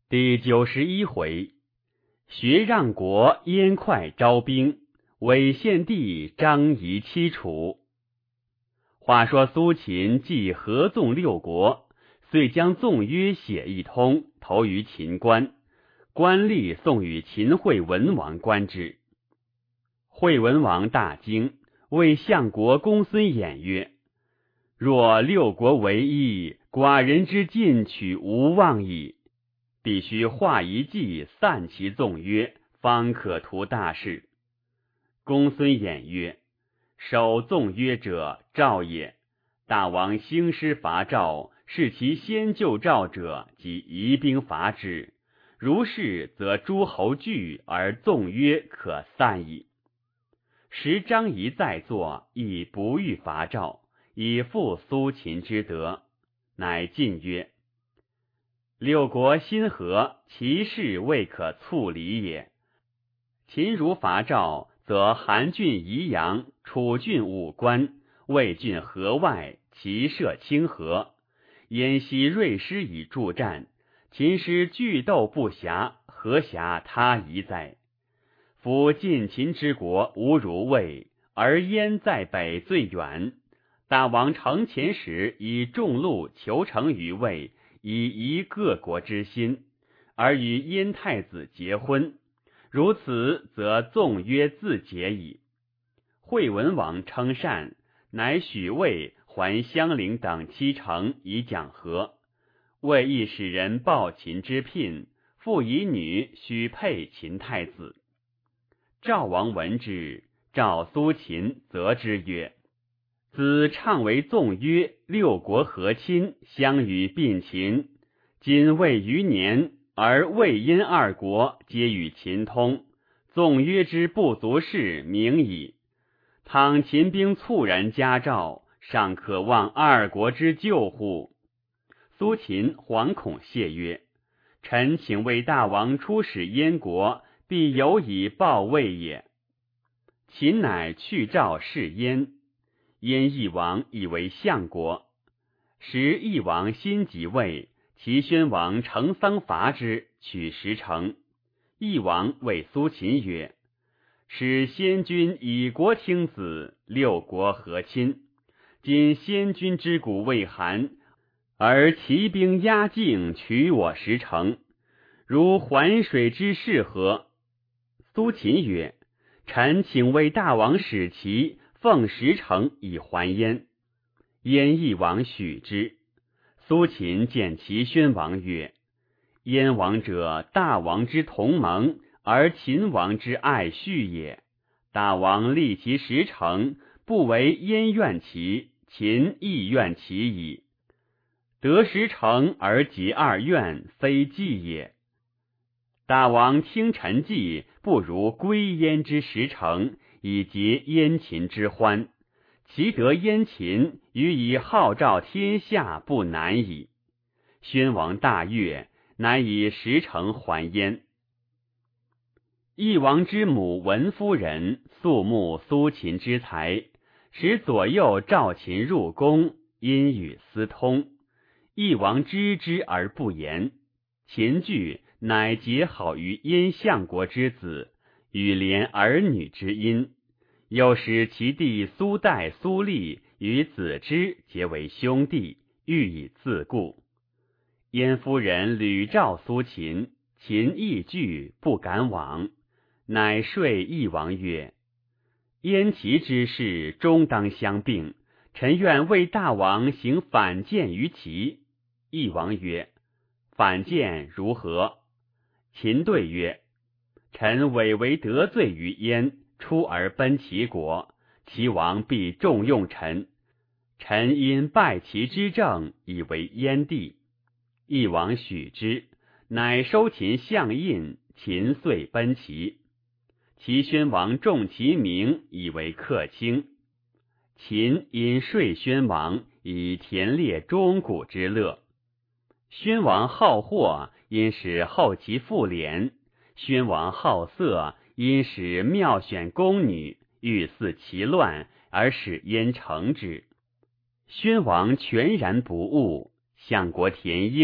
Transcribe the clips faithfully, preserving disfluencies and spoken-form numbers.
第九十一回，学让国燕快招兵，伪献帝张仪欺楚。话说苏秦既合纵六国，遂将纵约写一通，投于秦官，官吏送与秦惠文王观之。惠文王大惊，谓相国公孙衍曰：若六国为一，寡人之进取无望矣。必须画一计，散其纵约，方可图大事。公孙衍曰：守纵约者，赵也。大王兴师伐赵，是其先救赵者，即移兵伐之。如是，则诸侯惧，而纵约可散矣。时张仪在座，亦不欲伐赵，以复苏秦之德，乃进曰：六国心合，其事未可促理也。秦如伐赵，则韩郡宜阳、楚郡武关、魏郡河外，其涉清河，燕西锐师以助战，秦师俱斗不暇，何暇他夷哉？夫近秦之国无如魏，而燕在北最远。大王乘前时，以众路求成于魏，以移各国之心，而与燕太子结婚，如此，则纵约自解矣。惠文王称善，乃许魏还襄陵等七城以讲和。魏亦使人报秦之聘，复以女许配秦太子。赵王闻之，召苏秦，责之曰：子倡为纵约，六国和亲，相与并秦。今未余年，而魏燕二国皆与秦通，纵约之不足事明矣。倘秦兵猝然加赵，尚可望二国之救乎？苏秦惶恐谢曰：臣请为大王出使燕国，必有以报魏也。秦乃去赵事燕，燕翼王以为相国。时翼王新即位，齐宣王乘桑伐之，取十城。翼王谓苏秦曰：使先君以国听子，六国和亲。今先君之谷未寒，而齐兵压境，取我十城，如环水之势何？苏秦曰：臣请为大王使齐，奉十城以还燕。燕翼王许之。苏秦见齐宣王曰：燕王者，大王之同盟，而秦王之爱婿也。大王立其十城，不为燕怨齐，秦亦怨齐矣。得十城而结二怨，非计也。大王听臣计，不如归燕之十城，以结燕秦之欢。其得燕秦，予以号召天下，不难矣。宣王大悦，乃以十城还燕。翼王之母文夫人素慕苏秦之才，使左右召秦入宫，因与私通。翼王知之而不言，秦惧，乃结好于燕相国之子，与连儿女之姻。又使其弟苏代、苏厉与子之结为兄弟，欲以自固。燕夫人屡召苏秦，秦亦惧，不敢往，乃说翼王曰：燕齐之事，终当相并，臣愿为大王行反间于齐。翼王曰：反间如何？秦对曰：臣委为得罪于燕，出而奔齐国，齐王必重用臣。臣因拜齐之政，以为燕帝。翼王许之，乃收秦相印，秦遂奔齐。齐宣王重其名，以为客卿。秦因说宣王，以田猎钟鼓之乐。宣王好货，因使后其妇敛；宣王好色，因使妙选宫女，欲肆其乱，而使燕成之。宣王全然不悟，相国田婴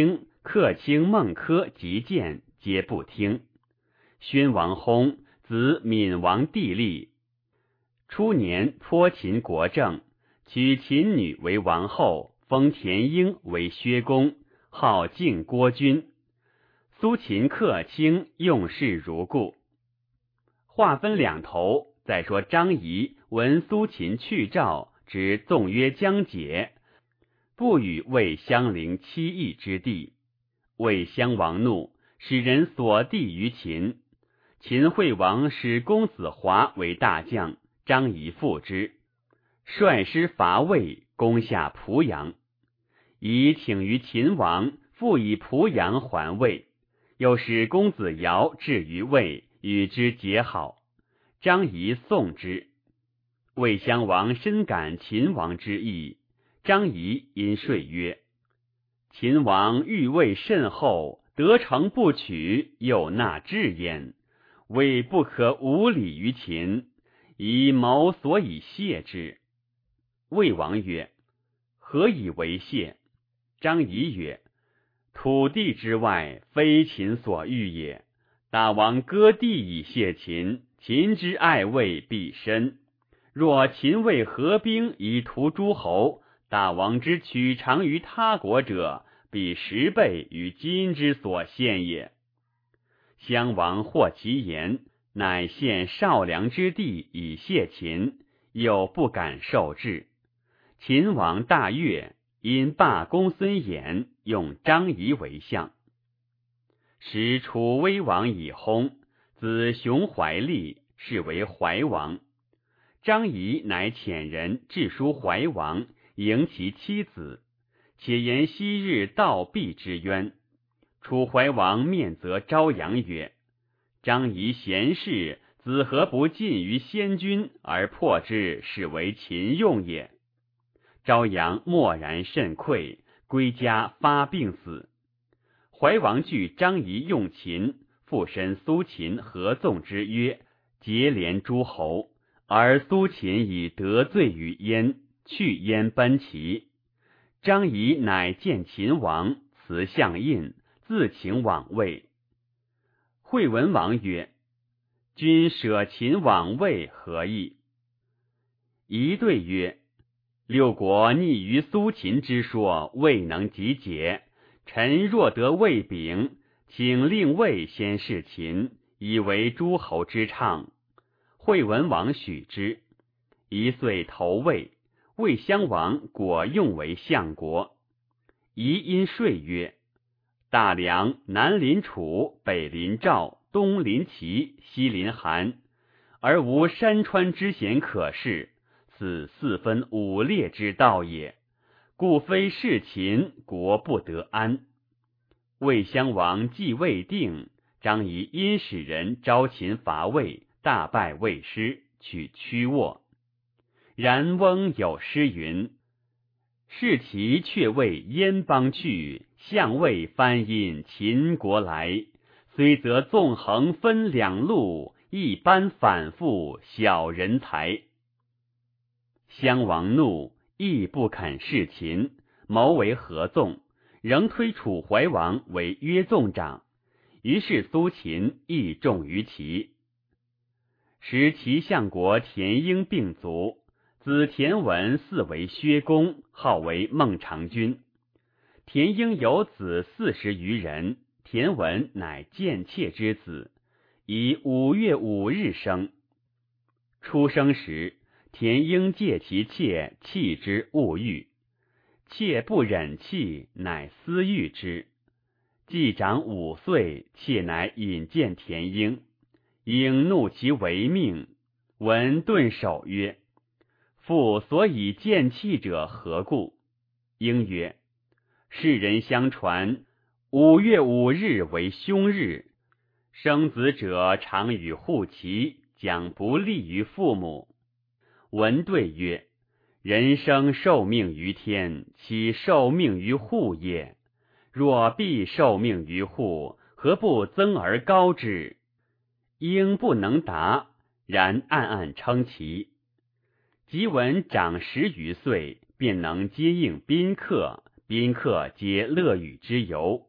客卿孟轲及谏，皆不听。宣王薨，子闵王弟立。初年颇秦国政，娶秦女为王后，封田婴为薛公，号靖郭君。苏秦客卿，用事如故。话分两头，再说张仪闻苏秦去赵，只纵约将解，不与魏相邻七邑之地。魏襄王怒，使人所地于秦。秦惠王使公子华为大将，张仪附之，率师伐魏，攻下濮阳。仪请于秦王，复以濮阳还魏，又使公子瑶至于魏，与之结好。张仪送之。魏襄王深感秦王之意，张仪因说曰：秦王欲魏甚厚，得诚不取，又纳至焉，魏不可无礼于秦，以谋所以谢之。魏王曰：何以为谢？张仪曰：土地之外，非秦所欲也。大王割地以谢秦，秦之爱魏必深。若秦魏合兵以屠诸侯，大王之取长于他国者，必十倍于今之所献也。襄王获其言，乃献少梁之地以谢秦，又不敢受制。秦王大悦，因罢公孙衍，用张仪为相。时楚威王已薨，子熊怀立，是为怀王。张仪乃遣人致书怀王，迎其妻子，且言昔日盗币之冤。楚怀王面责昭阳曰：张仪贤士，子何不尽于先君，而破之，使为秦用也？昭阳默然甚愧，归家发病死。怀王惧张仪用秦，复申苏秦合纵之约，结连诸侯，而苏秦以得罪于燕，去燕奔齐。张仪乃见秦王，辞相印，自请往魏。惠文王曰：君舍秦往魏何意？仪对曰：六国逆于苏秦之说，未能集结。臣若得魏柄，请令魏先事秦，以为诸侯之倡。惠文王许之。一岁投魏，魏襄王果用为相国。仪因说曰：大梁南临楚，北临赵，东临齐，西临韩，而无山川之险可恃，此四分五裂之道也。故非事秦，国不得安。魏襄王既未定，张仪因使人招秦伐魏，大败魏师，取曲沃。然翁有诗云：士其却为燕邦去，相魏翻因秦国来。虽则纵横分两路，一般反复小人才。襄王怒，亦不肯事秦，谋为合纵，仍推楚怀王为约纵长，于是苏秦亦重于齐。时齐相国田婴病卒，子田文嗣为薛公，号为孟尝君。田婴有子四十余人，田文乃贱妾之子，以五月五日生。出生时，田婴借其妾弃之勿欲，妾不忍弃，乃私欲之。既长五岁，妾乃引荐田婴，婴怒其为命。文顿首曰：父所以见弃者何故？婴曰：世人相传，五月五日为凶日，生子者常与户齐，将不利于父母。文对曰：人生受命于天，岂受命于户也？若必受命于户，何不增而高之？婴不能答，然暗暗称奇。及文长十余岁，便能接应宾客，宾客皆乐与之游，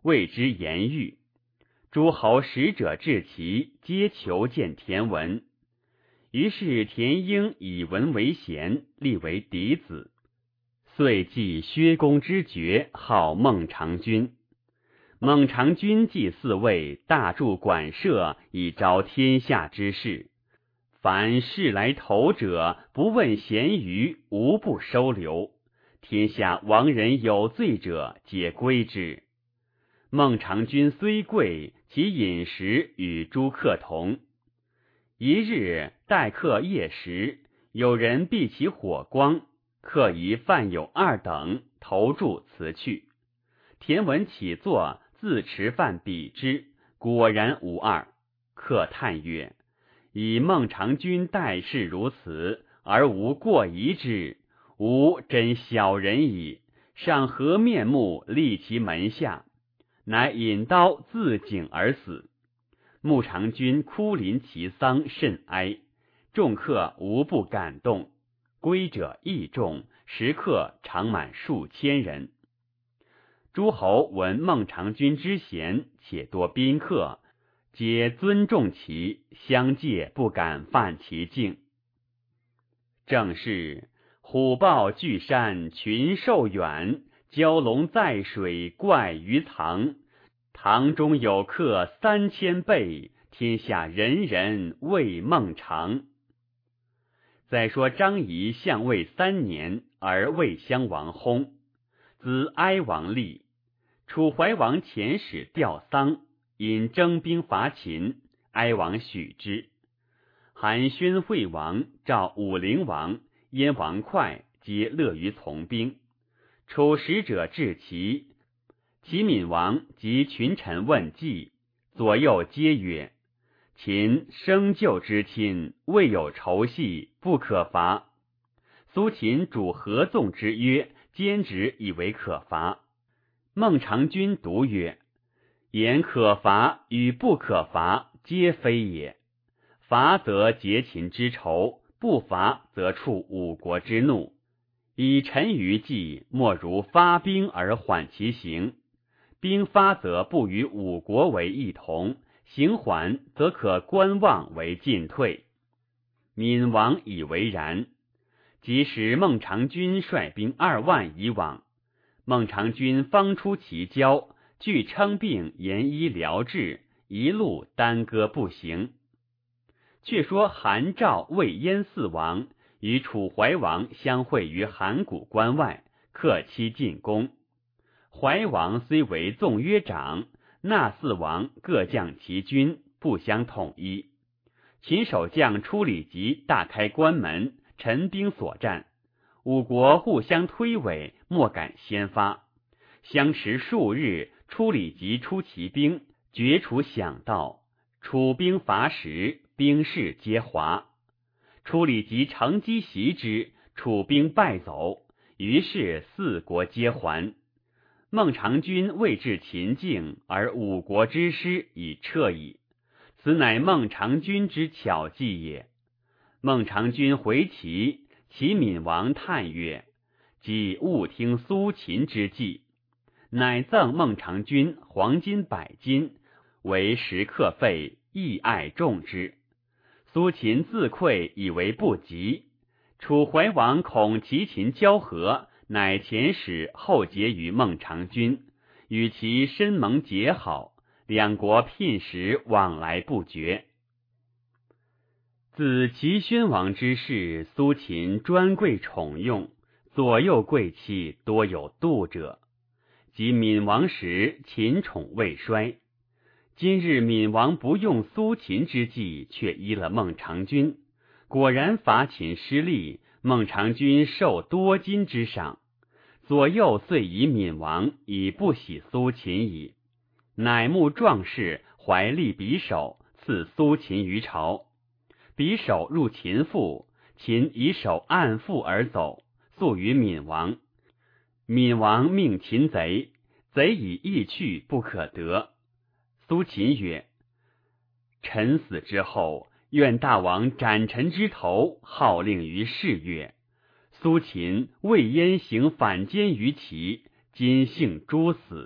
谓之言喻。诸侯使者至齐，皆求见田文。于是田婴以文为贤，立为嫡子，遂继薛公之爵，号孟尝君。孟尝君继嗣位，大著馆舍，以招天下之士。凡事来投者，不问贤愚，无不收留。天下亡人有罪者，皆归之。孟尝君虽贵，其饮食与诸客同。一日待客夜食，有人避其火光，客疑饭有二等，投箸辞去。田文起坐，自持饭比之，果然无二。客叹曰：以孟尝君待事如此，而无过疑之，吾真小人矣。尚何面目立其门下？乃引刀自颈而死。穆尝君哭临其丧，甚哀。众客无不感动，归者亦众，食客常满数千人。诸侯闻孟尝君之贤，且多宾客，皆尊重其，相戒不敢犯其境。正是虎豹聚山群兽远，蛟龙在水怪鱼藏。堂中有客三千倍，天下人人为孟尝。再说张仪相位三年，而魏襄王薨，子哀王立。楚怀王遣使吊丧，因征兵伐秦，哀王许之。韩宣惠王、赵武灵王、燕王哙皆乐于从兵。楚使者至齐，齐闵王及群臣问计，左右皆曰：秦生旧之亲，未有仇隙，不可伐。苏秦主合纵之约，坚直以为可伐。孟尝君独曰：言可伐与不可伐，皆非也。伐则结秦之仇，不伐则触五国之怒。以臣于计，莫如发兵而缓其行。兵发则不与五国为一同，行缓则可观望为进退。闵王以为然。即使孟尝君率兵二万以往，孟尝君方出其郊，据称病言医疗治，一路耽搁不行。却说韩赵魏燕四王与楚怀王相会于函谷关外，克期进攻。怀王虽为纵约长，那四王各将其军，不相统一。秦守将初里吉大开关门，陈兵所战，五国互相推诿，莫敢先发。相持数日，初里吉出其兵，决楚饷道，楚兵伐时，兵士皆华。初里吉乘机袭之，楚兵败走，于是四国皆还。孟尝君未至秦境，而五国之师已撤矣。此乃孟尝君之巧计也。孟尝君回齐，齐闵王叹曰：即勿听苏秦之计，乃赠孟尝君黄金百斤，为食客费，亦爱重之。苏秦自愧，以为不及。楚怀王恐齐秦交合，乃遣使后结于孟尝君，与其深盟结好，两国聘食往来不绝。自齐宣王之世，苏秦专贵宠用，左右贵戚多有妒者。及闵王时，秦宠未衰。今日闵王不用苏秦之计，却依了孟尝君，果然伐秦失利，孟尝君受多金之赏。左右遂以闵王以不喜苏秦矣，乃募壮士，怀立匕首，刺苏秦于朝。匕首入秦腹，秦以手按腹而走，诉于闵王。闵王命擒贼，贼以意去，不可得。苏秦曰：臣死之后，愿大王斩臣之头，号令于世曰：苏秦为燕行反间于齐，今幸诛死，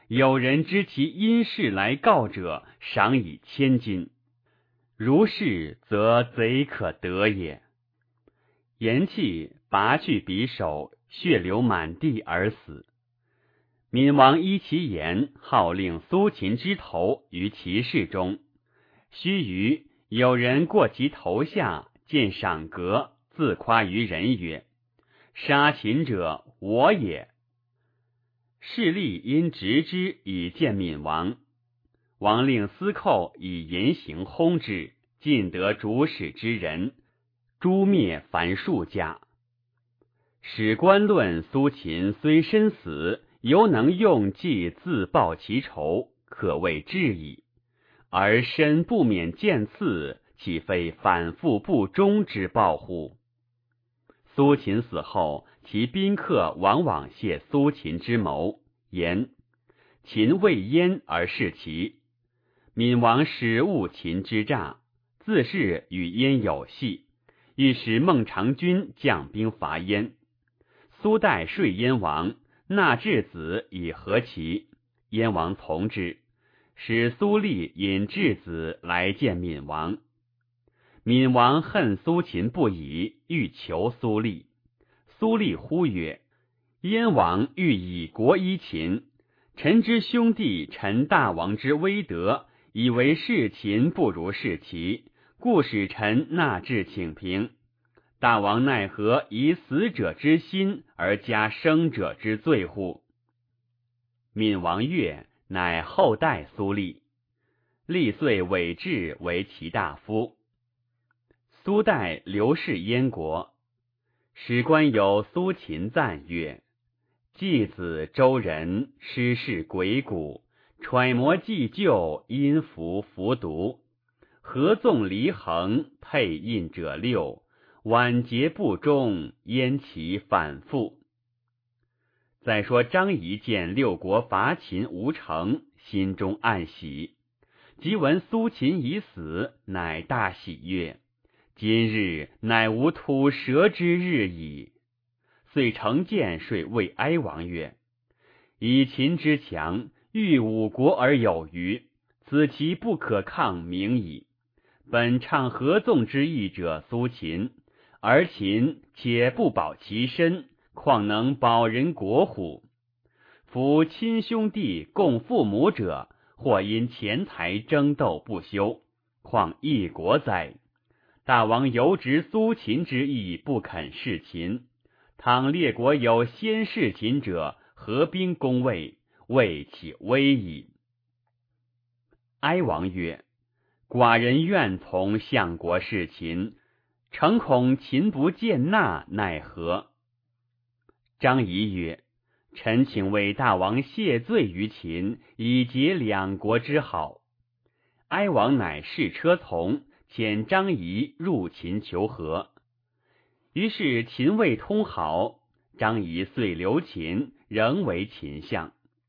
有人知其因事来告者，赏以千金。如是，则贼可得也。言讫，拔去匕首，血流满地而死。闵王依其言，号令苏秦之头于其室中。须臾，有人过其头下，见赏格，自夸于人曰：杀秦者，我也。士吏因执之以见闵王，王令司寇以严刑轰之，尽得主使之人，诛灭凡数家。史官论苏秦虽身死，犹能用计自报其仇，可谓至矣。而身不免剑刺，岂非反复不忠之报乎？苏秦死后，其宾客往往谢苏秦之谋，言秦未焉而弑其。闵王始悟秦之诈，自是与燕有隙，欲使孟尝君将兵伐燕。苏代说燕王，纳质子以和齐，燕王从之，使苏厉引质子来见闵王。闵王恨苏秦不已，欲求苏厉。苏厉呼曰：燕王欲以国依秦，臣之兄弟陈大王之威德，以为事秦不如事齐，故使臣纳质请平。大王奈何以死者之心而加生者之罪乎？闵王悦，乃后代苏厉。厉遂委质为齐大夫。苏代刘氏燕国。史官有苏秦赞曰：季子周人，失事鬼谷，揣摩计就，因服服毒，合纵离衡，配印者六，晚节不忠，燕齐反复。再说张仪见六国伐秦无成，心中暗喜，即闻苏秦已死，乃大喜曰：今日乃无吐舌之日矣。遂乘剑说魏哀王曰：以秦之强，欲五国而有余，此其不可抗名矣。本倡合纵之意者苏秦，而秦且不保其身，况能保人国乎？夫亲兄弟共父母者，或因钱财争斗不休，况一国哉？大王犹执苏秦之意，不肯弑秦。倘列国有先弑秦者，合兵攻魏，魏岂危矣？哀王曰：寡人愿从相国弑秦，诚恐秦不见纳，奈何？张仪曰：臣请为大王谢罪于秦，以结两国之好。哀王乃试车从，遣张仪入秦求和。于是秦魏通好，张仪遂留秦，仍为秦相。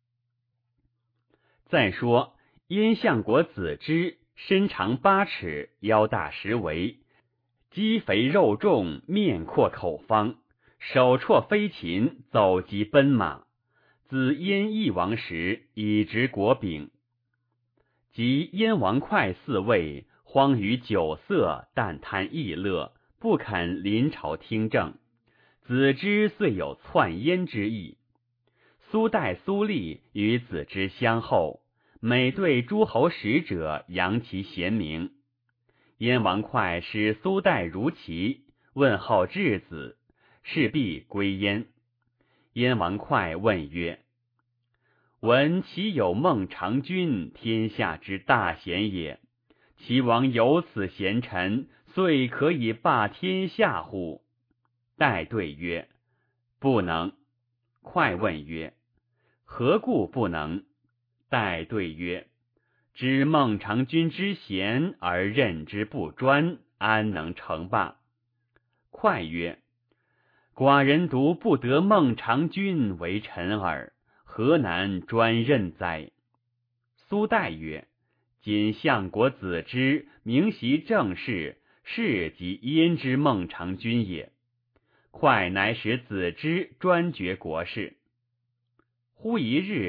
再说燕相国子之，身长八尺，腰大十围，肌肥肉重，面阔口方，手绰飞禽，走疾奔马。自燕翼王时，以执国柄。及燕王哙嗣位，荒于酒色，但贪逸乐，不肯临朝听政。子之遂有篡燕之意。苏代苏厉与子之相后，每对诸侯使者，扬其贤名。燕王哙使苏代如齐，问候质子，势必归燕。燕王哙问曰：闻其有孟尝君，天下之大贤也，齐王有此贤臣，遂可以霸天下乎？代对曰：不能。哙问曰：何故不能？代对曰：知孟尝君之贤，而任之不专，安能成霸？哙曰：寡人独不得孟尝君为臣耳，何难专任哉？苏代曰：今相国子之明习政事，是即燕之孟尝君也。哙乃使子之专决国事。忽一日，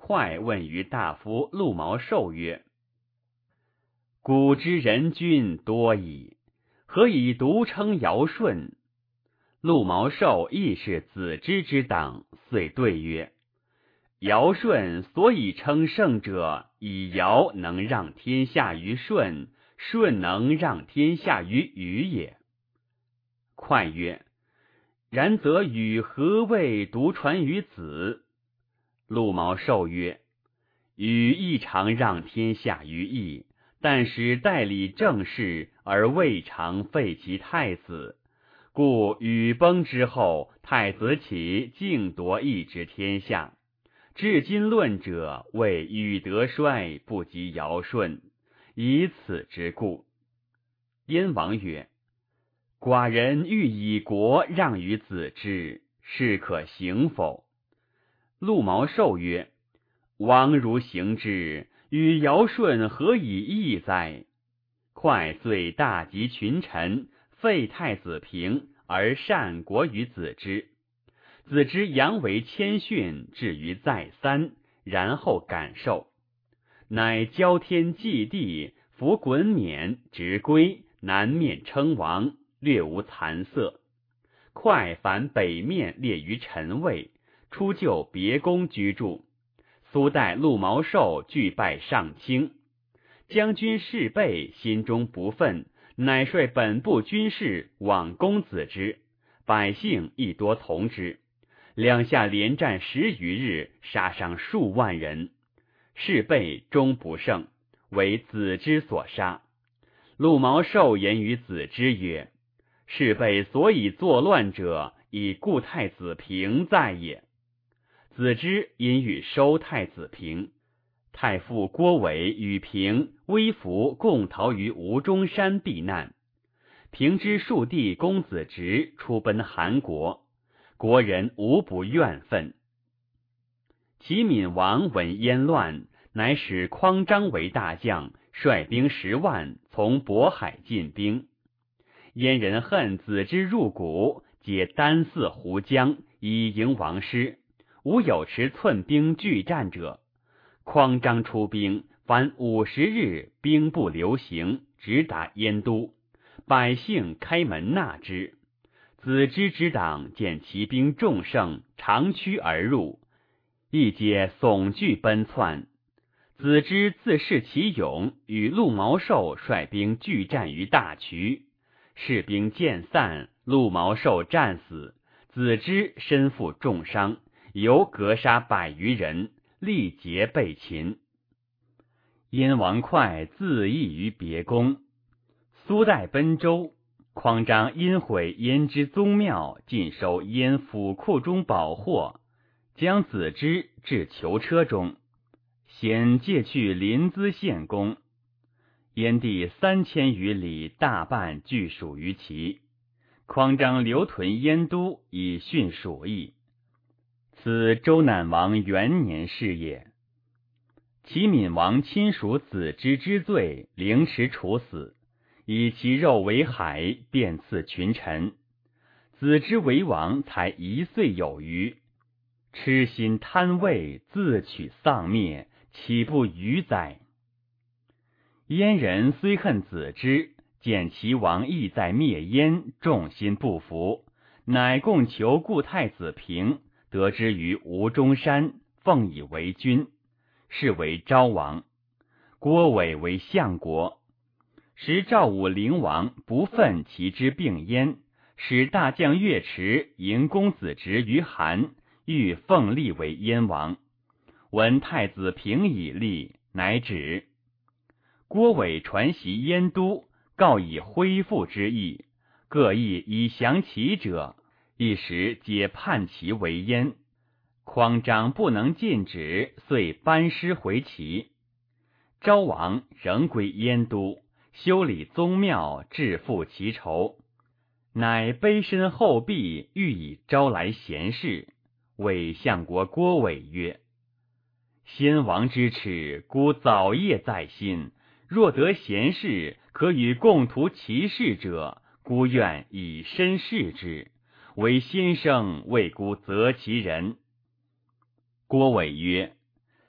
快问于大夫陆毛寿曰：古之人君多矣，何以独称尧舜？陆毛寿亦是子之之党，遂对曰：尧舜所以称圣者，以尧能让天下于舜，舜能让天下于禹也。快曰：然则禹何谓独传于子？陆毛寿曰：禹亦常让天下于义，但使代理政事，而未尝废其太子。故禹崩之后，太子启竞夺义之天下。至今论者，谓禹德衰，不及尧舜，以此之故。燕王曰：寡人欲以国让于子之，是可行否？陆毛寿曰：王如行之，与尧舜何以异哉？快遂大集群臣，废太子平，而禅国于子之。子之阳为谦逊，至于再三，然后感受，乃交天祭地，服衮冕，执圭，南面称王，略无残色。快反北面列于臣位，出就别宫居住。苏代陆毛寿拒拜上卿，将军士备心中不忿，乃率本部军士往攻子之，百姓亦多从之。两下连战十余日，杀伤数万人，士备终不胜，为子之所杀。陆毛寿言于子之曰：士备所以作乱者，以故太子平在也。子之因欲收太子平，太傅郭伟与平、微服共逃于吴中山避难。平之庶弟公子直出奔韩国，国人无不怨愤。齐闵王闻燕乱，乃使匡章为大将，率兵十万从渤海进兵。燕人恨子之入谷，皆单泗湖江，以迎王师，无有持寸兵拒战者。匡章出兵，凡五十日，兵不留行，直达燕都，百姓开门纳之。子之之党见骑兵众盛，长驱而入，亦皆悚惧奔窜。子之自恃其勇，与陆毛寿率兵拒战于大渠，士兵渐散，陆毛寿战死，子之身负重伤，犹格杀百余人，力竭被擒。燕王哙自缢于别宫。苏代奔州，匡章因毁燕之宗庙，尽收燕府库中宝货，将子之置囚车中，先借去临淄献公。燕地三千余里，大半俱属于齐。匡章留屯燕都，以训属邑。此周赧王元年事也。齐闵王亲属子之之罪，凌迟处死，以其肉为海，遍赐群臣。子之为王才一岁有余，痴心贪位，自取丧灭，岂不愚哉？燕人虽恨子之，见其王意在灭燕，众心不服，乃共求故太子平，得之于吴中山，奉以为君，是为昭王。郭伟为相国。时赵武灵王不忿其之并燕，使大将乐池迎公子直于韩，欲奉立为燕王。闻太子平已立，乃止。郭伟传习燕都，告以恢复之意，各议以降齐者，一时皆叛齐为燕。匡章不能禁止，遂班师回齐。昭王仍归燕都，修理宗庙，致富其仇，乃卑身后壁，欲以招来贤士。谓相国郭伟曰：先王之耻，孤早夜在心，若得贤士，可与共图其事者，孤愿以身试之，唯先生为孤择其人。郭伟曰：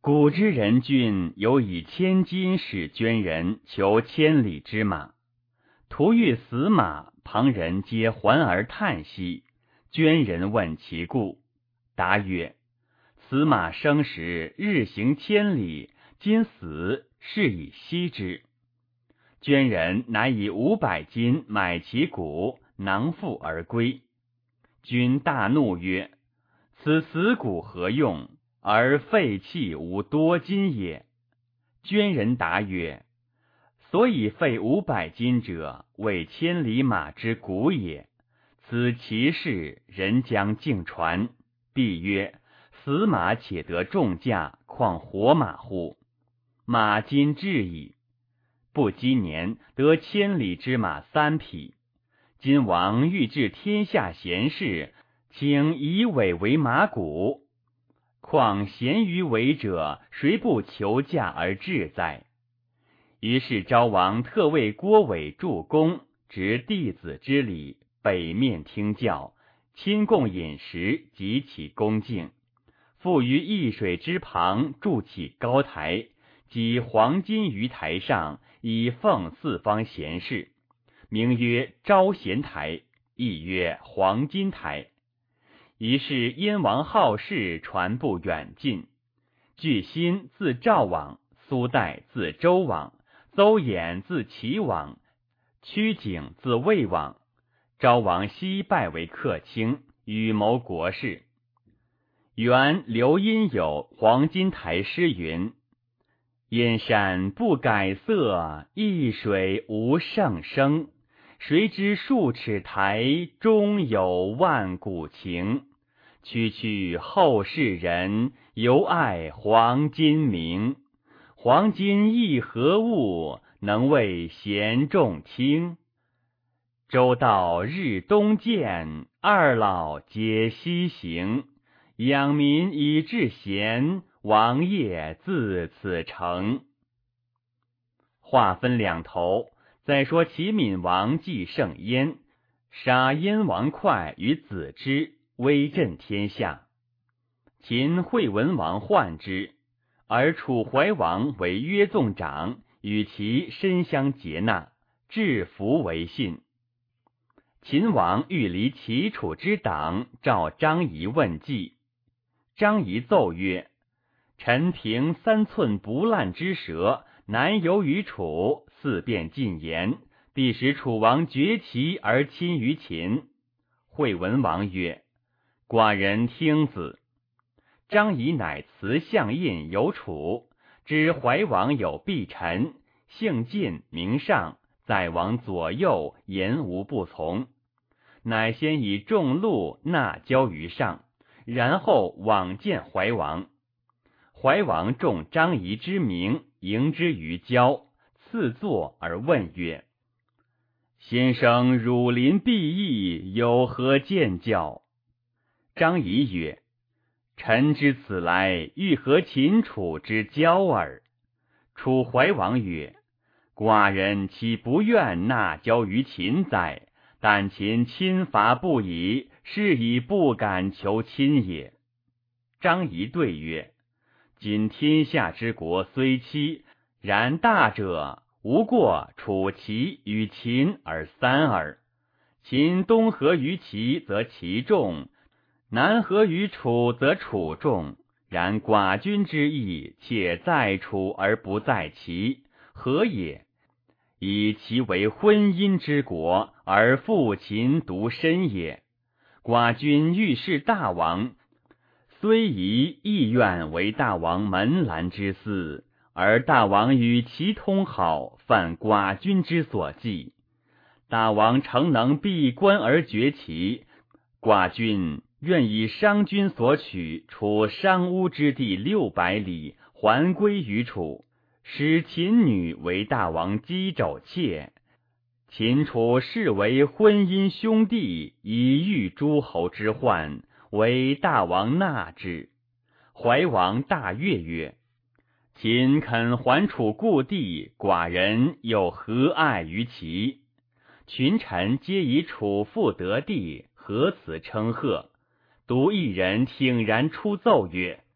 古之人君有以千金使捐人求千里之马，途遇死马，旁人皆环而叹息。捐人问其故，答曰：此马生时日行千里，今死是以息之。捐人乃以五百金买其骨，囊复而归。君大怒曰：此死骨何用？而废弃无多金也。捐人答曰：所以废五百金者，为千里马之骨也。此其事，人将敬传。必曰：死马且得重价，况活马乎？马今至矣。不积年，得千里之马三匹。今王欲治天下贤士，请以尾为马骨。况贤于为者，谁不求价而治哉？于是昭王特为郭伟助攻，执弟子之礼，北面听教，亲共饮食，极其恭敬。复于易水之旁筑起高台，积黄金于台上，以奉四方贤士，名曰昭贤台，亦曰黄金台。于是燕王好事传布远近，巨辛自赵往，苏代自周往，邹衍自齐往，曲景自魏往。昭王悉拜为客卿，与谋国事。原刘因有黄金台诗云：燕山不改色，一水无胜声。谁知数尺台，中有万古情。区区后世人，犹爱黄金名。黄金亦何物，能为贤众听？周道日东渐，二老皆西行。养民以治贤，王业自此成。话分两头，再说齐闵王继圣燕，杀燕王哙与子之，威震天下。秦惠文王患之，而楚怀王为约纵长，与其深相结纳，至服为信。秦王欲离齐楚之党，召张仪问计。张仪奏曰：臣凭三寸不烂之舌，南游于楚，四辩进言，必使楚王绝齐而亲于秦。惠文王曰：寡人听子。张仪乃辞相印有楚，知怀王有避臣，姓晋名尚，在王左右，言无不从。乃先以重禄纳交于上，然后往见怀王。怀王重张仪之名，迎之于交，赐座而问曰：先生汝临必义，有何见教？张仪曰：臣之此来，欲和秦楚之交耳。楚怀王曰：寡人岂不愿纳交于秦哉？但秦侵伐不已，是以不敢求亲也。张仪对曰：今天下之国虽七，然大者无过楚齐与秦而三耳。秦东合于齐，则齐众；南合于楚，则楚众。然寡君之意，且在楚而不在齐，何也？以其为婚姻之国，而复秦独身也。寡君欲是大王，虽宜意愿为大王门兰之嗣，而大王与其通好，犯寡君之所忌。大王诚能闭关而绝齐，寡君愿以商君所取楚商巫之地六百里，还归于楚，使秦女为大王姬肘妾。秦楚视为婚姻兄弟，以御诸侯之患，为大王纳之。怀王大悦曰：秦肯还楚故地，寡人又何爱于齐？群臣皆以楚妇得地，何辞称贺。独一人挺然出奏曰：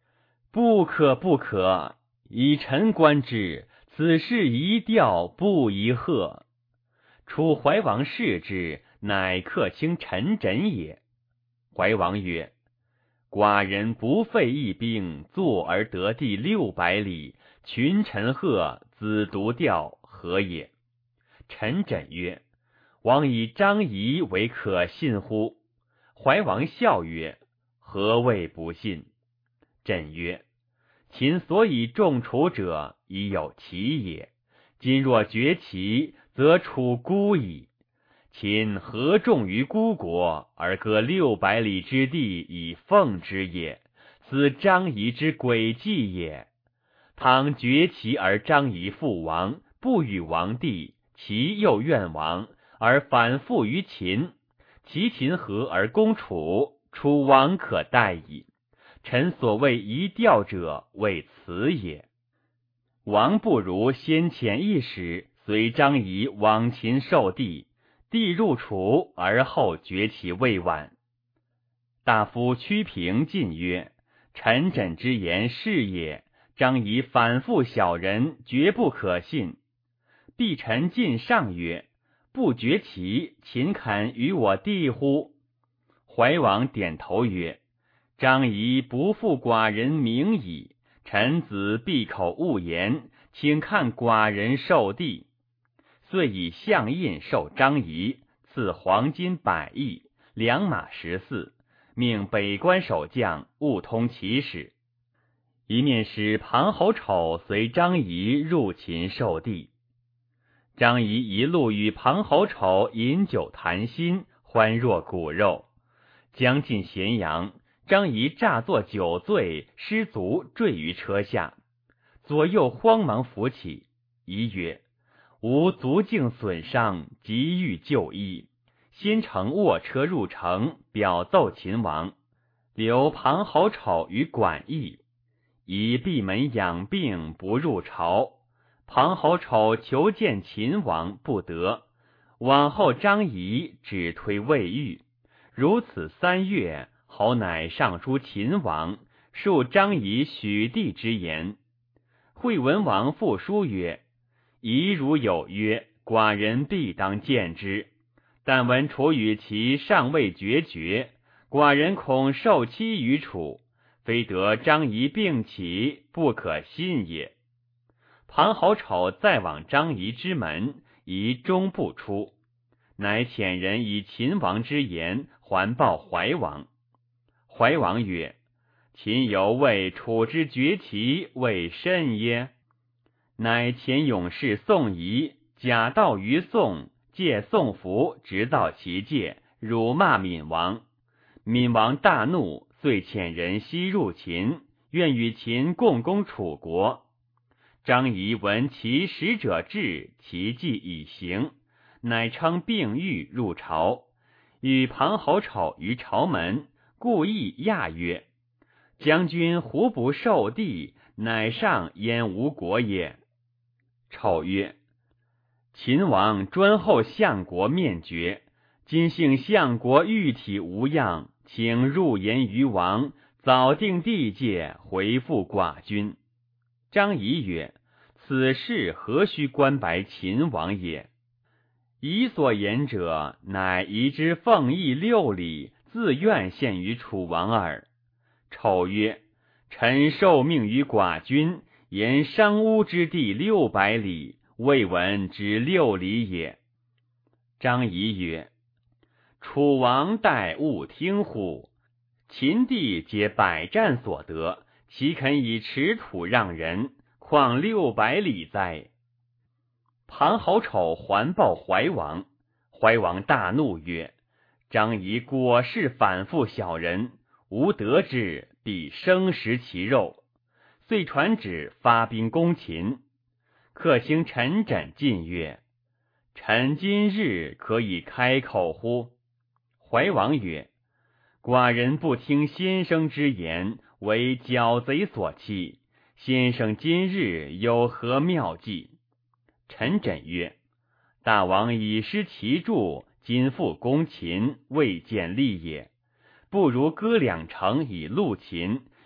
不可不可，以臣观之，此事一调不宜贺。楚怀王视之，乃客卿陈轸也。怀王曰：寡人不费一兵，坐而得地六百里，群臣贺，子独调，何也？陈轸曰：王以张仪为可信乎？怀王笑曰：何谓不信？轸曰：秦所以重楚者，已有其也。今若绝齐，则楚孤矣。秦何重于孤国，而割六百里之地以奉之也？此张仪之诡计也。倘绝齐而张仪复亡，不与王地，齐又愿亡，而反复于秦，齐秦合而攻楚，楚亡可待矣。臣所谓一调者，为此也。王不如先遣一使，随张仪往秦受地，地入楚，而后绝其未晚。大夫屈平进曰：陈轸之言是也，张仪反复小人，绝不可信。毕臣进上曰：不绝其，秦肯与我地乎？怀王点头曰：张仪不负寡人名矣，臣子闭口勿言，请看寡人受地。遂以相印授张仪，赐黄金百亿，良马十四，命北关守将务通其使。一面使庞侯丑随张仪入秦受地。张仪一路与庞侯丑饮酒谈心，欢若骨肉。将近咸阳，张仪诈作酒醉，失足坠于车下，左右慌忙扶起。仪曰：吾足胫损伤，急欲就医，先乘卧车入城，表奏秦王，留庞侯丑于馆驿。以闭门养病，不入朝。庞侯丑求见秦王，不得。往后张仪只推未遇。如此三月，侯乃上书秦王，述张仪许地之言。惠文王复书曰：仪如有约，寡人必当见之。但闻楚与其尚未决绝，寡人恐受欺于楚，非得张仪并起，不可信也。庞侯丑再往张仪之门，仪终不出，乃遣人以秦王之言还报怀王。怀王曰：秦犹谓楚之绝齐，为甚耶？乃遣勇士宋仪，假道于宋，借宋服直造其戒，辱骂闵王。闵王大怒，遂遣人西入秦，愿与秦共攻楚国。张仪闻其使者至，其计已行，乃称病愈入朝，与庞侯丑于朝门，故意讶曰：将军胡不受地，乃上燕吴国也？丑曰：秦王专候相国面决，今幸相国玉体无恙，请入言于王，早定地界，回复寡君。张仪曰：此事何须关白秦王也？仪所言者，乃仪之奉义六里，自愿献于楚王耳。丑曰：臣受命于寡君，言商巫之地六百里，未闻之六里也。张仪曰：楚王待勿听乎？秦地皆百战所得，岂肯以持土让人？况六百里哉？庞侯丑还报怀王，怀王大怒曰：张仪果是反复小人，吾得之，必生食其肉。遂传旨发兵攻秦。客卿陈轸进曰：臣今日可以开口乎？怀王曰：寡人不听先生之言，为剿贼所欺。先生今日有何妙计？陈轸曰：大王已失其助，今复攻秦，未见利也。不如割两城以戮秦，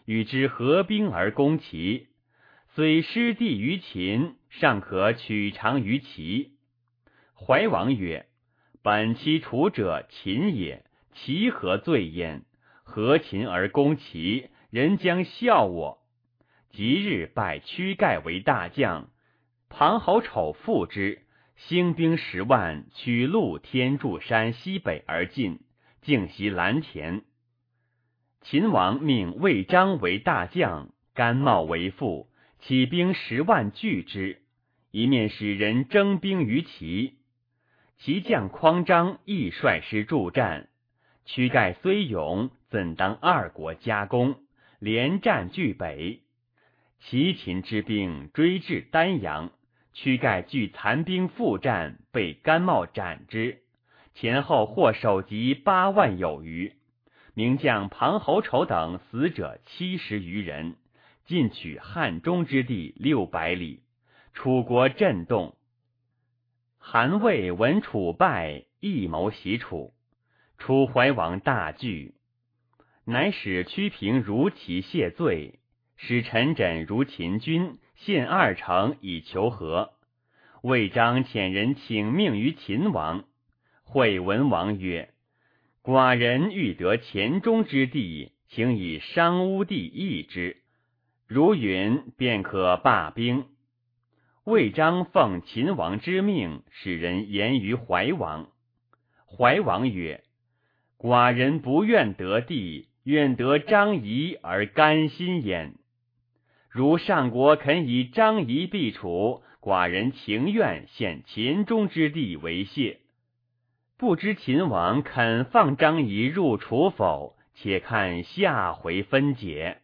与之合兵而攻齐，虽失地于秦，尚可取长于齐。怀王曰：本其楚者秦也，其何罪焉？合秦而攻齐，人将笑我。即日拜屈盖为大将，庞好丑附之，兴兵十万，取路天柱山西北而进，径袭蓝田。秦王命魏章为大将，甘茂为副，起兵十万拒之，一面使人征兵于齐。齐将匡章亦率师助战，屈盖虽勇，怎当二国夹攻，连战据北。齐秦之兵追至丹阳，屈盖据残兵复战，被甘茂斩之，前后获首级八万有余。名将庞侯丑等死者七十余人，尽取汉中之地六百里，楚国震动。韩魏闻楚败，异谋袭楚，楚怀王大惧，乃使屈平如其谢罪，使陈轸如秦军，献二城以求和。魏章遣人请命于秦王。惠文王曰：寡人欲得黔中之地，请以商乌地易之，如允，便可罢兵。魏章奉秦王之命，使人言于怀王。怀王曰：寡人不愿得地，愿得张仪而甘心焉。如上国肯以张仪避楚，寡人情愿献黔中之地为谢。不知秦王肯放张仪入楚否？且看下回分解。